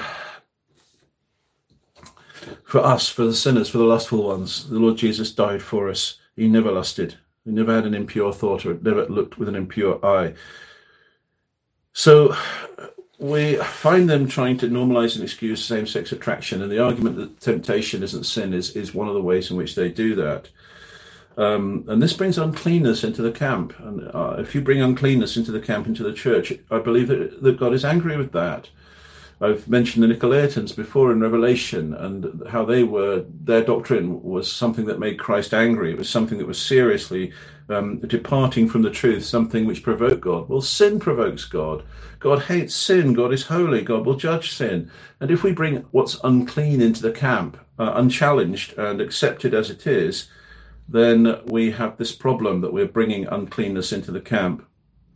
Speaker 1: For us, for the sinners, for the lustful ones, the Lord Jesus died for us. He never lusted. He never had an impure thought, or never looked with an impure eye. So we find them trying to normalize and excuse same-sex attraction, and the argument that temptation isn't sin is, is one of the ways in which they do that. Um, and this brings uncleanness into the camp. And uh, if you bring uncleanness into the camp, into the church, I believe that, that God is angry with that. I've mentioned the Nicolaitans before in Revelation, and how they were, their doctrine was something that made Christ angry. It was something that was seriously um, departing from the truth, something which provoked God. Well, sin provokes God. God hates sin. God is holy. God will judge sin. And if we bring what's unclean into the camp, uh, unchallenged and accepted as it is, then we have this problem that we're bringing uncleanness into the camp.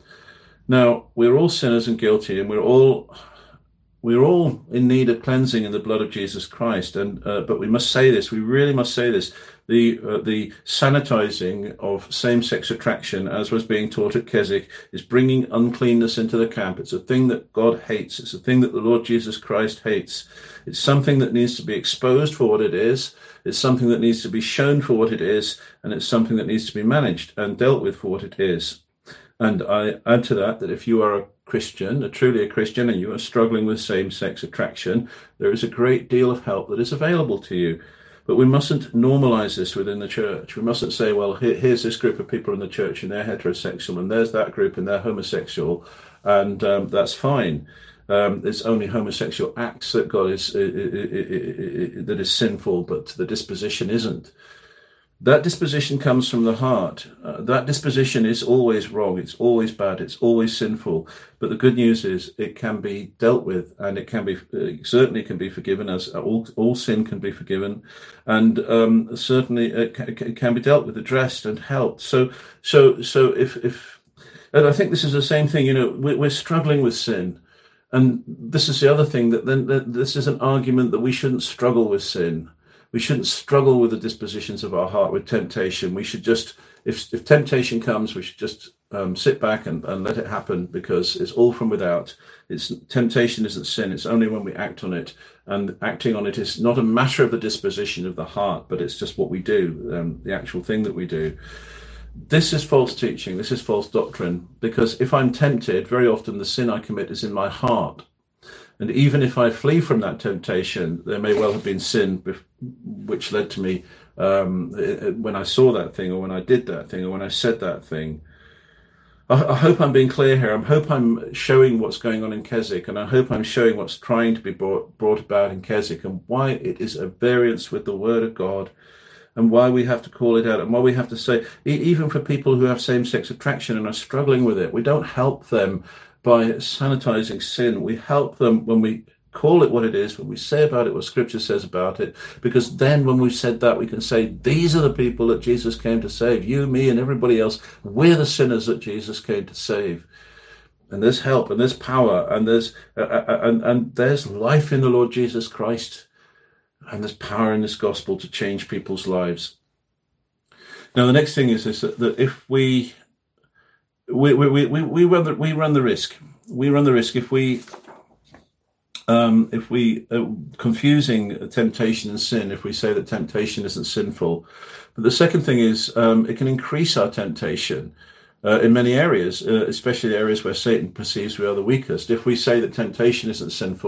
Speaker 1: Now, we're all sinners and guilty, and we're all... We're all in need of cleansing in the blood of Jesus Christ, and uh, but we must say this. We really must say this. The uh, the sanitizing of same-sex attraction, as was being taught at Keswick, is bringing uncleanness into the camp. It's a thing that God hates. It's a thing that the Lord Jesus Christ hates. It's something that needs to be exposed for what it is. It's something that needs to be shown for what it is, and it's something that needs to be managed and dealt with for what it is. And I add to that that if you are a Christian, a truly a Christian, and you are struggling with same-sex attraction, there is a great deal of help that is available to you. But we mustn't normalize this within the church. We mustn't say, well, here, here's this group of people in the church and they're heterosexual, and there's that group and they're homosexual, and um, that's fine. Um, it's only homosexual acts that God is uh, uh, uh, that is sinful, but the disposition isn't. That disposition comes from the heart. Uh, that disposition is always wrong. It's always bad. It's always sinful. But the good news is it can be dealt with, and it can be uh, certainly can be forgiven, as all all sin can be forgiven, and um, certainly it can, it can be dealt with, addressed, and helped. So so so if if and I think this is the same thing. You know, we're, we're struggling with sin, and this is the other thing, that then that this is an argument that we shouldn't struggle with sin. We shouldn't struggle with the dispositions of our heart, with temptation. We should just, if if temptation comes, we should just um, sit back and, and let it happen, because it's all from without. It's temptation isn't sin. It's only when we act on it. And acting on it is not a matter of the disposition of the heart, but it's just what we do, um, the actual thing that we do. This is false teaching. This is false doctrine, because if I'm tempted, very often the sin I commit is in my heart. And even if I flee from that temptation, there may well have been sin which led to me um, when I saw that thing, or when I did that thing, or when I said that thing. I, I hope I'm being clear here. I hope I'm showing what's going on in Keswick, and I hope I'm showing what's trying to be brought, brought about in Keswick, and why it is a variance with the Word of God, and why we have to call it out, and why we have to say, even for people who have same-sex attraction and are struggling with it, we don't help them by sanitizing sin. We help them when we call it what it is, when we say about it what Scripture says about it, because then when we've said that, we can say, these are the people that Jesus came to save. You, me, and everybody else. We're the sinners that Jesus came to save. And there's help, and there's power, and there's uh, uh, and, and there's life in the Lord Jesus Christ, and there's power in this gospel to change people's lives. Now, the next thing is this, that, that if we We we we we run the we run the risk. We run the risk if we um, if we uh, confusing temptation and sin. If we say that temptation isn't sinful, but the second thing is um, it can increase our temptation uh, in many areas, uh, especially areas where Satan perceives we are the weakest. If we say that temptation isn't sinful,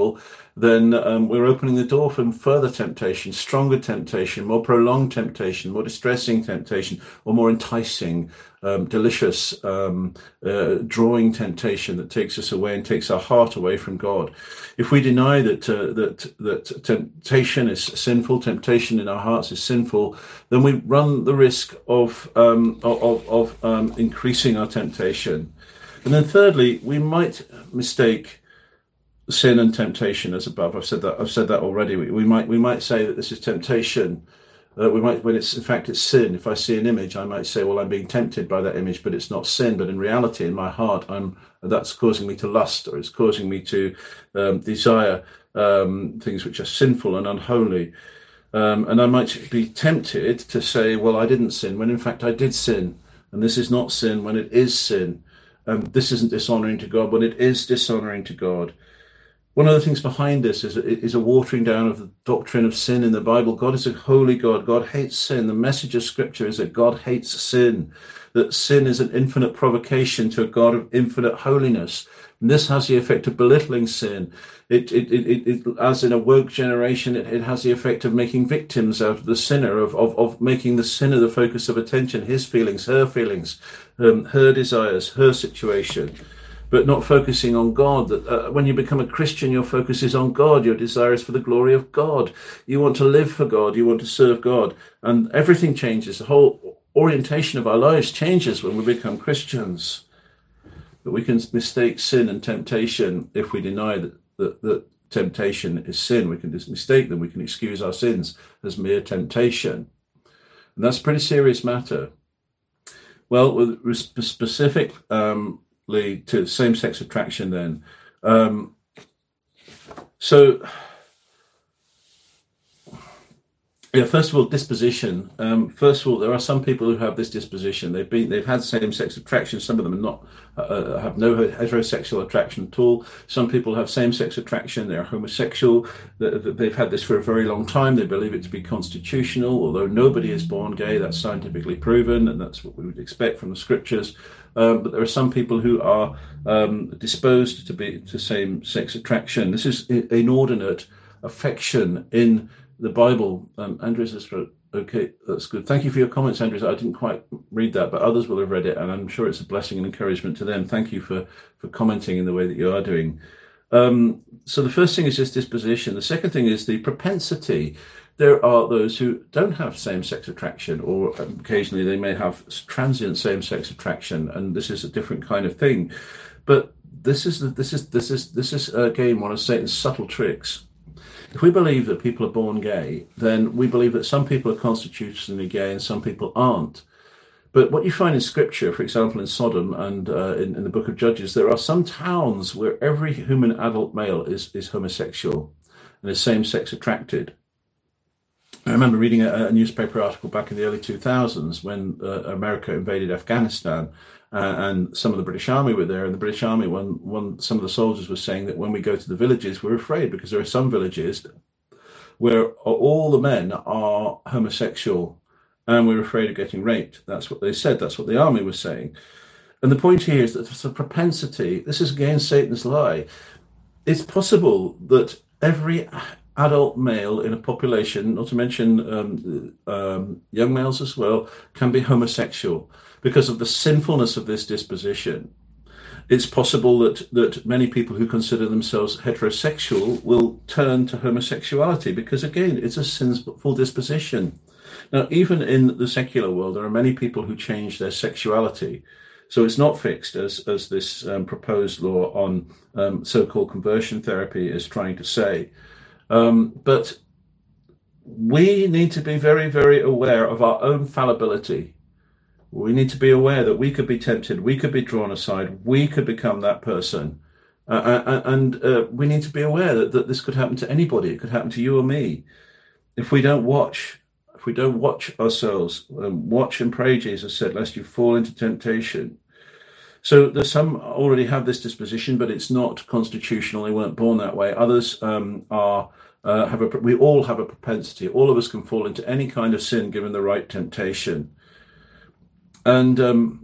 Speaker 1: then um, we're opening the door for further temptation, stronger temptation, more prolonged temptation, more distressing temptation, or more enticing, um, delicious, um, uh, drawing temptation that takes us away and takes our heart away from God. If we deny that uh, that that temptation is sinful, temptation in our hearts is sinful, then we run the risk of um, of, of um, increasing our temptation. And then thirdly, we might mistake sin and temptation as above. I've said that. I've said that already. We, we might we might say that this is temptation. Uh, we might, when it's in fact it's sin. If I see an image, I might say, well, I'm being tempted by that image, but it's not sin. But in reality, in my heart, I'm that's causing me to lust, or it's causing me to um, desire um, things which are sinful and unholy. Um, and I might be tempted to say, well, I didn't sin, when in fact I did sin, and this is not sin when it is sin. Um, this isn't dishonoring to God when it is dishonoring to God. One of the things behind this is, is a watering down of the doctrine of sin in the Bible. God is a holy God. God hates sin. The message of Scripture is that God hates sin, that sin is an infinite provocation to a God of infinite holiness. And this has the effect of belittling sin. It, it, it, it, it as in a woke generation, it, it has the effect of making victims out of the sinner, of, of, of making the sinner the focus of attention, his feelings, her feelings, um, her desires, her situation. But not focusing on God. That uh, when you become a Christian, your focus is on God. Your desire is for the glory of God. You want to live for God. You want to serve God. And everything changes. The whole orientation of our lives changes when we become Christians. But we can mistake sin and temptation if we deny that, that, that temptation is sin. We can just mistake them. We can excuse our sins as mere temptation. And that's a pretty serious matter. Well, with specific... Um, to same-sex attraction then. Um, so, yeah, first of all, disposition. Um, first of all, there are some people who have this disposition. They've been, they've had same-sex attraction. Some of them are not, uh, have no heterosexual attraction at all. Some people have same-sex attraction. They're homosexual. They've had this for a very long time. They believe it to be constitutional, although nobody is born gay. That's scientifically proven, and that's what we would expect from the Scriptures. Um, but there are some people who are um, disposed to be to same-sex attraction. This is inordinate affection in the Bible. Um, Andrews has wrote, okay, that's good. Thank you for your comments, Andrews. I didn't quite read that, but others will have read it, and I'm sure it's a blessing and encouragement to them. Thank you for, for commenting in the way that you are doing. Um, so the first thing is just disposition. The second thing is the propensity. There are those who don't have same-sex attraction, or occasionally they may have transient same-sex attraction, and this is a different kind of thing. But this is the, this is this is this is again one of Satan's subtle tricks. If we believe that people are born gay, then we believe that some people are constitutionally gay and some people aren't. But what you find in Scripture, for example, in Sodom and uh, in, in the book of Judges, there are some towns where every human adult male is is homosexual and is same-sex attracted. I remember reading a, a newspaper article back in the early two thousands when uh, America invaded Afghanistan, uh, and some of the British Army were there. And the British Army, one, one, some of the soldiers were saying that when we go to the villages, we're afraid because there are some villages where all the men are homosexual and we're afraid of getting raped. That's what they said. That's what the army was saying. And the point here is that there's a propensity. This is again Satan's lie. It's possible that every adult male in a population, not to mention um, um, young males as well, can be homosexual because of the sinfulness of this disposition. It's possible that, that many people who consider themselves heterosexual will turn to homosexuality because, again, it's a sinful disposition. Now, even in the secular world, there are many people who change their sexuality. So it's not fixed, as, as this um, proposed law on um, so-called conversion therapy is trying to say. Um, but we need to be very, very aware of our own fallibility. We need to be aware that we could be tempted, we could be drawn aside, we could become that person. Uh, and uh, we need to be aware that, that this could happen to anybody. It could happen to you or me. If we don't watch, if we don't watch ourselves, um, watch and pray, Jesus said, lest you fall into temptation. So there's some already have this disposition, but it's not constitutional. They weren't born that way. Others um, are uh, have a. We all have a propensity. All of us can fall into any kind of sin given the right temptation. And um,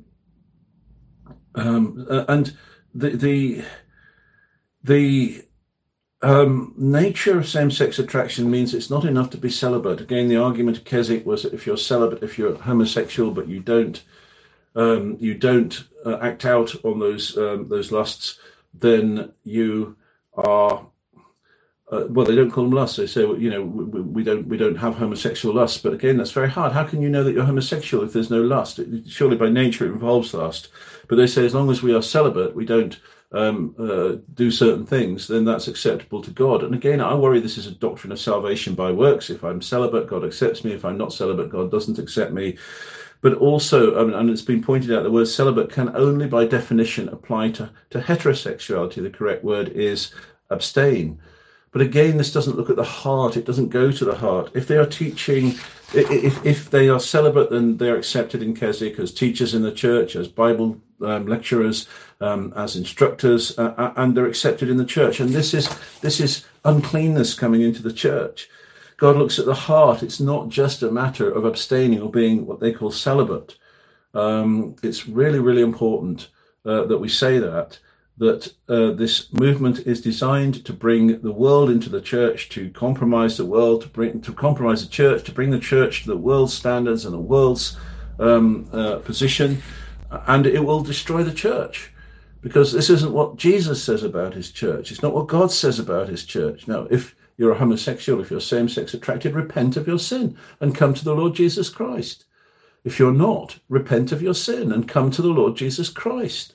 Speaker 1: um, uh, and the the the um, nature of same-sex attraction means it's not enough to be celibate. Again, the argument of Keswick was that if you're celibate, if you're homosexual, but you don't um, you don't uh, act out on those um, those lusts, then you are. Uh, well, they don't call them lusts. They say, well, you know, we, we don't we don't have homosexual lusts. But again, that's very hard. How can you know that you're homosexual if there's no lust? It, surely by nature it involves lust. But they say as long as we are celibate, we don't um, uh, do certain things, then that's acceptable to God. And again, I worry this is a doctrine of salvation by works. If I'm celibate, God accepts me. If I'm not celibate, God doesn't accept me. But also, um, and it's been pointed out, the word celibate can only by definition apply to, to heterosexuality. The correct word is abstain. But again, this doesn't look at the heart. It doesn't go to the heart. If they are teaching, if if they are celibate, then they're accepted in Keswick as teachers in the church, as Bible um, lecturers, um, as instructors, uh, and they're accepted in the church. And this is this is uncleanness coming into the church. God looks at the heart. It's not just a matter of abstaining or being what they call celibate. Um, it's really, really important uh, that we say that. that uh, this movement is designed to bring the world into the church, to compromise the world, to bring to compromise the church, to bring the church to the world's standards and the world's um, uh, position, and it will destroy the church, because this isn't what Jesus says about his church. It's not what God says about his church. Now, if you're a homosexual, if you're same-sex attracted, repent of your sin and come to the Lord Jesus Christ. If you're not, repent of your sin and come to the Lord Jesus Christ.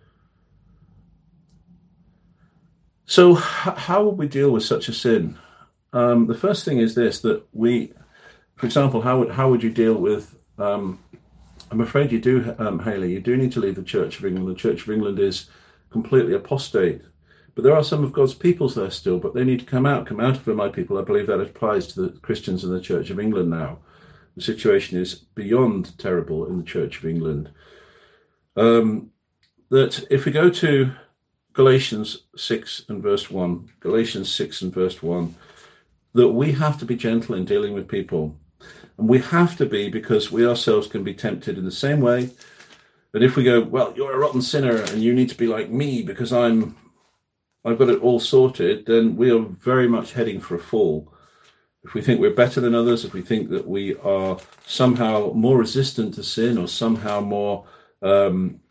Speaker 1: So how would we deal with such a sin? Um, the first thing is this, that we, for example, how would, how would you deal with, um, I'm afraid you do, um, Haley, you do need to leave the Church of England. The Church of England is completely apostate. But there are some of God's peoples there still, but they need to come out, come out of it, my people. I believe that applies to the Christians in the Church of England now. The situation is beyond terrible in the Church of England. Um, that if we go to Galatians six and verse one, Galatians six and verse one, that we have to be gentle in dealing with people. And we have to be, because we ourselves can be tempted in the same way. That if we go, well, you're a rotten sinner and you need to be like me because I'm, I've got it all sorted, then we are very much heading for a fall. If we think we're better than others, if we think that we are somehow more resistant to sin or somehow more um,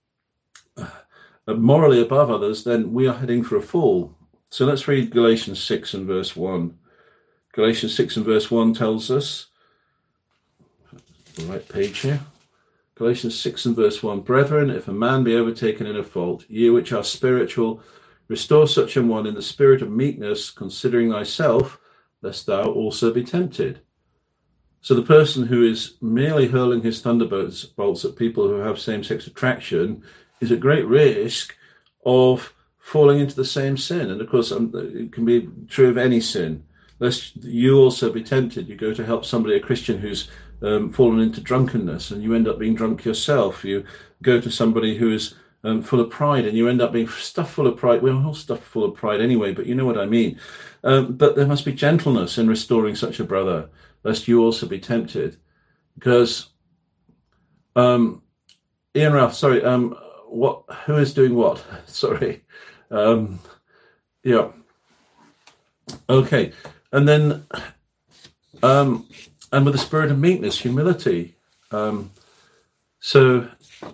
Speaker 1: morally above others, then we are heading for a fall. So let's read Galatians six and verse one. Galatians six and verse one tells us, the right page here, Galatians six and verse one, Brethren, if a man be overtaken in a fault, ye which are spiritual, restore such an one in the spirit of meekness, considering thyself, lest thou also be tempted. So the person who is merely hurling his thunderbolts bolts at people who have same-sex attraction is at great risk of falling into the same sin. And of course, um, it can be true of any sin. Lest you also be tempted. You go to help somebody, a Christian, who's um, fallen into drunkenness, and you end up being drunk yourself. You go to somebody who is um, full of pride, and you end up being stuffed full of pride. We're all stuffed full of pride anyway, but you know what I mean. Um, but there must be gentleness in restoring such a brother, lest you also be tempted. Because, um, Ian Ralph, sorry, um, what? Who is doing what? Sorry. Um, yeah. Okay. And then, um, and with the spirit of meekness, humility. Um, so,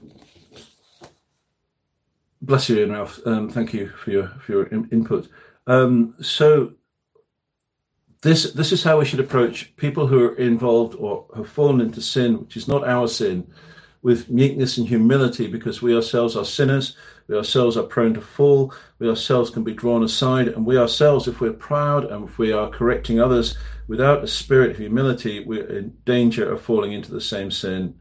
Speaker 1: bless you, Ian Ralph. Um, thank you for your for your in- input. Um, so, this this is how we should approach people who are involved or have fallen into sin, which is not our sin, with meekness and humility, because we ourselves are sinners. We ourselves are prone to fall. We ourselves can be drawn aside. And we ourselves, if we're proud and if we are correcting others without a spirit of humility, we're in danger of falling into the same sin.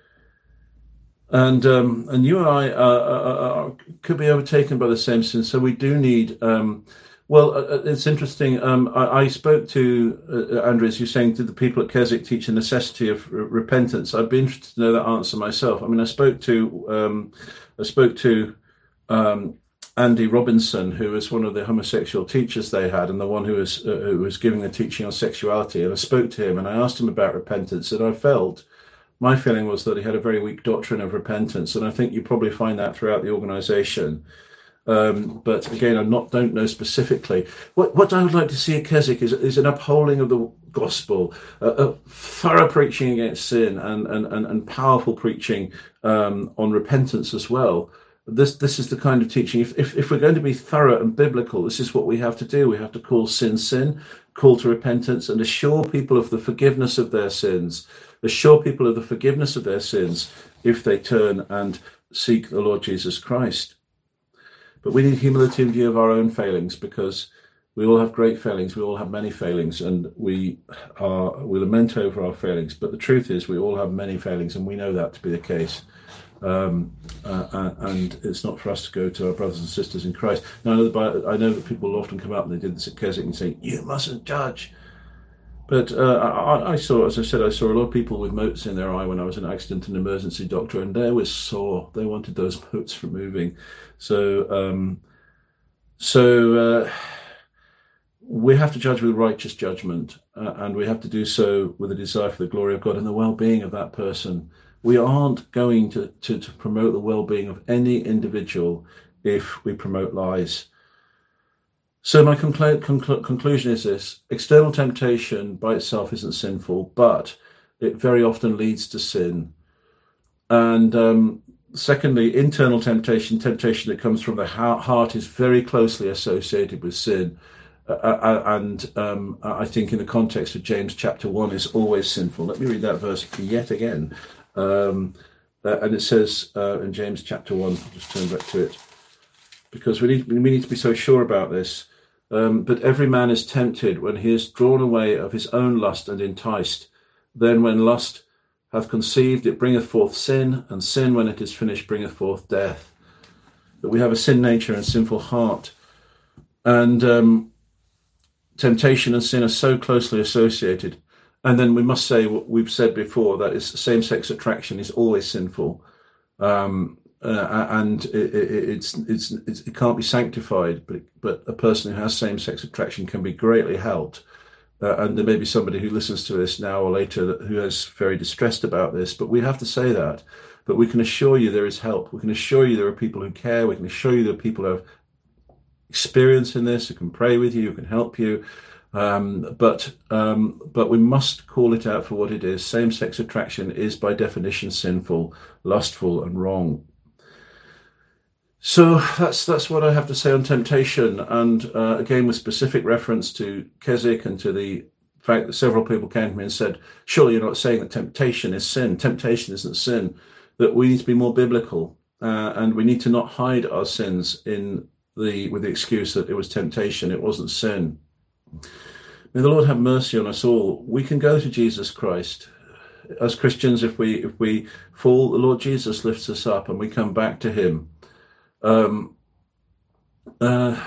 Speaker 1: And um, and you and I are, are, are, could be overtaken by the same sin. So we do need, um, well, uh, it's interesting. Um, I, I spoke to, uh, Andres, you're saying, did the people at Keswick teach the necessity of r- repentance? I'd be interested to know that answer myself. I mean, I spoke to, um, I spoke to, Um, Andy Robinson, who was one of the homosexual teachers they had, and the one who was uh, who was giving the teaching on sexuality. And I spoke to him and I asked him about repentance, and I felt, my feeling was that he had a very weak doctrine of repentance, and I think you probably find that throughout the organisation. Um, but again, I not don't know specifically. What what I would like to see at Keswick is is an upholding of the gospel, uh, a thorough preaching against sin, and and and, and powerful preaching um, on repentance as well. This this is the kind of teaching. If, if if we're going to be thorough and biblical, this is what we have to do. We have to call sin sin, call to repentance, and assure people of the forgiveness of their sins. Assure people of the forgiveness of their sins if they turn and seek the Lord Jesus Christ. But we need humility in view of our own failings, because we all have great failings. We all have many failings, and we are we lament over our failings. But the truth is, we all have many failings, and we know that to be the case. Um, uh, and it's not for us to go to our brothers and sisters in Christ. Now, I know that, I know that people will often come up, and they did this at Keswick, and say, "You mustn't judge." But uh, I, I saw, as I said, I saw a lot of people with motes in their eye when I was in an accident and emergency doctor, and they were sore. They wanted those motes removing. So, um, so uh, we have to judge with righteous judgment, uh, and we have to do so with a desire for the glory of God and the well-being of that person. We aren't going to, to, to promote the well-being of any individual if we promote lies. So my conclu- conclu- conclusion is this: external temptation by itself isn't sinful, but it very often leads to sin. And um, secondly, internal temptation, temptation that comes from the heart, is very closely associated with sin. Uh, and um, I think in the context of James chapter one is always sinful. Let me read that verse yet again. Um, uh, and it says uh, in James chapter one, I'll just turn back to it, because we need, we need to be so sure about this. Um, but every man is tempted when he is drawn away of his own lust and enticed. Then when lust hath conceived, it bringeth forth sin, and sin, when it is finished, bringeth forth death. That we have a sin nature and sinful heart. And um, temptation and sin are so closely associated. And then we must say what we've said before, that is same-sex attraction is always sinful. Um, Uh, and it, it, it's, it's it's it can't be sanctified, but but a person who has same-sex attraction can be greatly helped. Uh, and there may be somebody who listens to this now or later that, who is very distressed about this, but we have to say that. But we can assure you there is help. We can assure you there are people who care. We can assure you there are people who have experience in this, who can pray with you, who can help you. Um, but um, but we must call it out for what it is. Same-sex attraction is by definition sinful, lustful, and wrong. So that's that's what I have to say on temptation, and uh, again with specific reference to Keswick and to the fact that several people came to me and said, surely you're not saying that temptation is sin. Temptation isn't sin. That we need to be more biblical, uh, and we need to not hide our sins in the with the excuse that it was temptation, it wasn't sin. May the Lord have mercy on us all. We can go to Jesus Christ. As Christians, if we if we fall, the Lord Jesus lifts us up and we come back to him. Um, uh,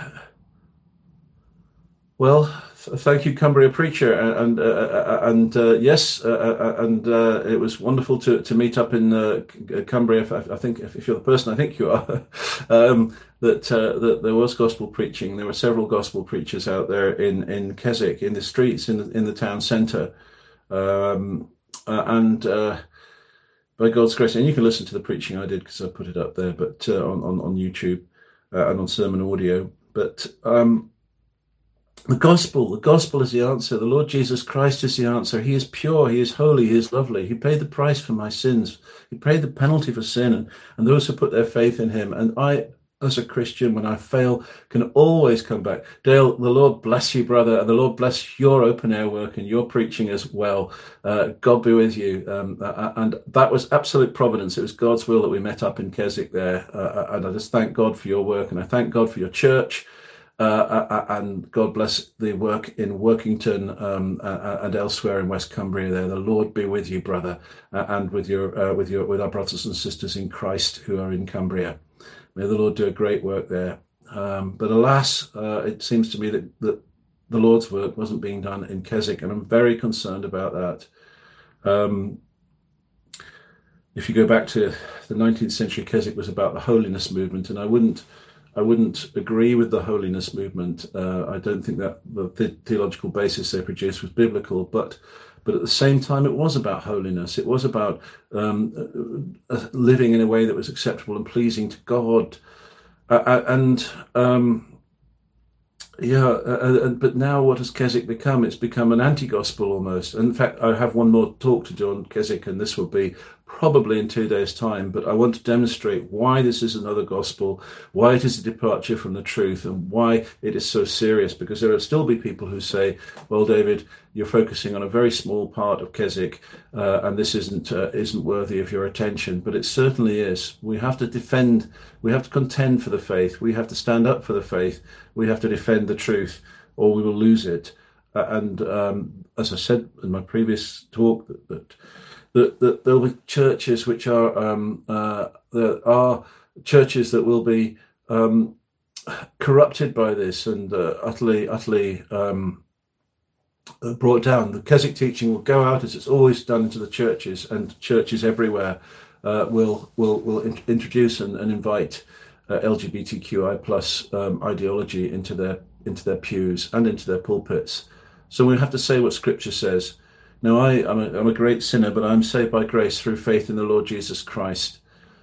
Speaker 1: well, th- thank you, Cumbria Preacher, and uh, and uh, yes, uh, and uh, it was wonderful to, to meet up in uh, Cumbria. I think if you're the person I think you are, um, that uh, that there was gospel preaching. There were several gospel preachers out there in, in Keswick, in the streets, in the, in the town centre, um, uh, and. Uh, By God's grace, and you can listen to the preaching I did because I put it up there, but uh, on, on on YouTube uh, and on sermon audio. But um, the gospel, the gospel is the answer. The Lord Jesus Christ is the answer. He is pure, he is holy, he is lovely. He paid the price for my sins. He paid the penalty for sin, and, and those who put their faith in him. And I, as a Christian, when I fail, can always come back. Dale, the Lord bless you, brother, and the Lord bless your open air work and your preaching as well. Uh, God be with you. Um, uh, and that was absolute providence. It was God's will that we met up in Keswick there. Uh, and I just thank God for your work, and I thank God for your church. Uh, uh, and God bless the work in Workington um, uh, and elsewhere in West Cumbria. There, the Lord be with you, brother, uh, and with your uh, with your with our brothers and sisters in Christ who are in Cumbria. May the Lord do a great work there. Um, but alas, uh, it seems to me that, that the Lord's work wasn't being done in Keswick, and I'm very concerned about that. Um, if you go back to the nineteenth century, Keswick was about the holiness movement, and I wouldn't, I wouldn't agree with the holiness movement. Uh, I don't think that the, the theological basis they produced was biblical, but but at the same time, it was about holiness. It was about um, uh, living in a way that was acceptable and pleasing to God. uh, and um, yeah, uh, uh, but now what has Keswick become? It's become an anti-gospel almost. In fact, I have one more talk to do on Keswick, and this will be probably in two days' time. But I want to demonstrate why this is another gospel, why it is a departure from the truth, and why it is so serious. Because there will still be people who say, "Well, David, you're focusing on a very small part of Keswick, uh, and this isn't uh, isn't worthy of your attention." But it certainly is. We have to defend. We have to contend for the faith. We have to stand up for the faith. We have to defend the truth, or we will lose it. Uh, and um, as I said in my previous talk, that, that, that, that there will be churches which are um, uh, there are churches that will be um, corrupted by this and uh, utterly, utterly um, brought down. The Keswick teaching will go out as it's always done into the churches, and churches everywhere uh, will will will in- introduce and, and invite Uh, L G B T Q I plus um, ideology into their into their pews and into their pulpits. So we have to say what Scripture says. Now, I, I'm, a, I'm a great sinner, but I'm saved by grace through faith in the Lord Jesus Christ.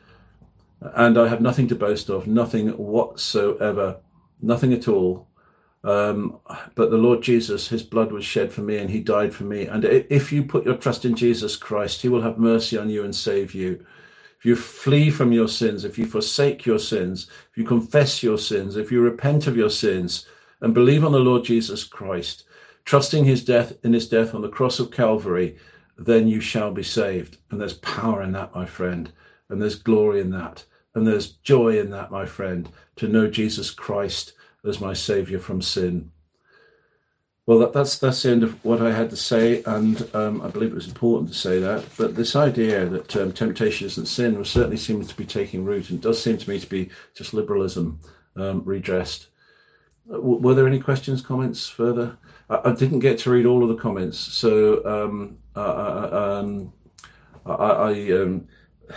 Speaker 1: And I have nothing to boast of, nothing whatsoever, nothing at all. Um, but the Lord Jesus, his blood was shed for me and he died for me. And if you put your trust in Jesus Christ, he will have mercy on you and save you. If you flee from your sins, if you forsake your sins, if you confess your sins, if you repent of your sins and believe on the Lord Jesus Christ, trusting his death in his death on the cross of Calvary, then you shall be saved. And there's power in that, my friend. And there's glory in that. And there's joy in that, my friend, to know Jesus Christ as my Saviour from sin. Well, that, that's that's the end of what I had to say, and um, I believe it was important to say that. But this idea that um, temptation isn't sin was certainly seems to be taking root, and does seem to me to be just liberalism um, redressed. W- were there any questions, comments further? I, I didn't get to read all of the comments, so um, uh, um, I, I, um,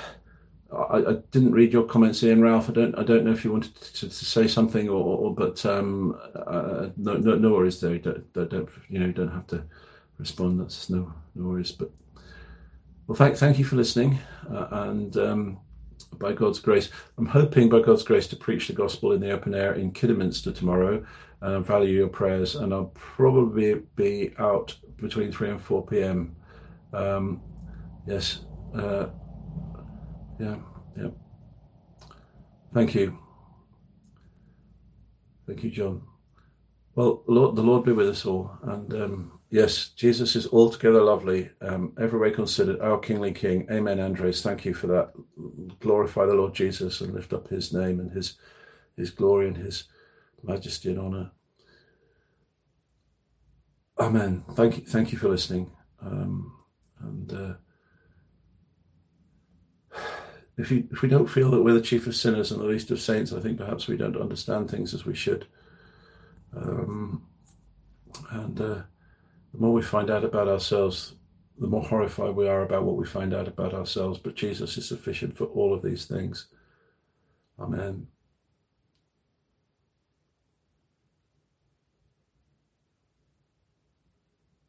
Speaker 1: I, I didn't read your comments, Ian. Ralph, I don't I don't know if you wanted to, to say something, or, or but um, uh, no, no no worries there. Don't, don't you know? Don't have to respond. That's no no worries. But well, thank thank you for listening, uh, and um, by God's grace, I'm hoping by God's grace to preach the gospel in the open air in Kidderminster tomorrow. And I value your prayers, and I'll probably be out between three and four p.m. Um, yes. Uh, Yeah, yeah. Thank you. Thank you, John. Well, Lord, the Lord be with us all. And um, yes, Jesus is altogether lovely, um, every way considered, our kingly King. Amen, Andres. Thank you for that. Glorify the Lord Jesus and lift up his name and his his glory and his majesty and honour. Amen. Thank you. Thank you for listening. Um, and uh, If, you, if we don't feel that we're the chief of sinners and the least of saints, I think perhaps we don't understand things as we should. Um, and uh, the more we find out about ourselves, the more horrified we are about what we find out about ourselves. But Jesus is sufficient for all of these things. Amen.